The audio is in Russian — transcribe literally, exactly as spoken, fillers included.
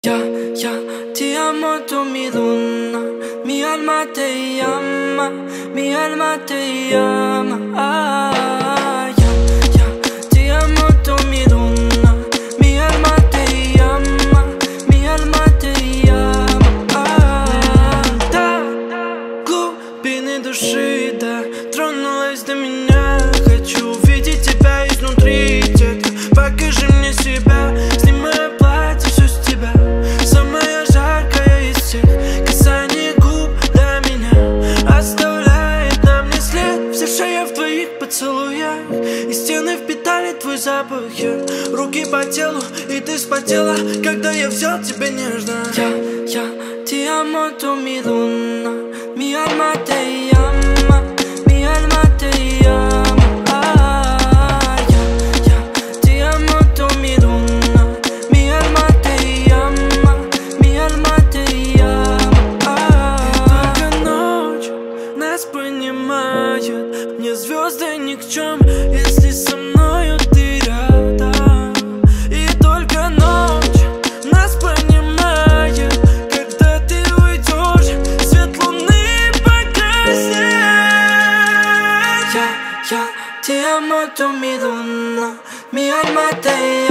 Ya, ya, ti amo tú mi luna, mi alma te llama, mi alma te llama. Ah, ya, ya, ti amo tú mi luna, mi alma te llama, mi alma te llama. Ah, да, глубины души, да, тронулась до меня. Хочу увидеть тебя изнутри, детка, покажи мне себя. Снимаю платье, все с тебя. Самая жаркая из всех касаний губ до меня оставляет на мне след. Вся шея в твоих поцелуях, и стены впитали твой запах. Я, руки по телу, и ты вспотела, когда я взял тебя нежно. Я, я, ti amo tú mi luna, mi alma te llama, mi alma te llama. Ah, ya, ya, ti amo tú mi luna, mi alma te llama, mi alma te llama. Ah, и только ночь нас понимает, мне звезды ни к чему, если со мною ты рядом. И только ночь нас понимает, когда ты уйдешь, свет луны погаснет. Ya, ya, ti amo tú mi luna, mi alma te llama.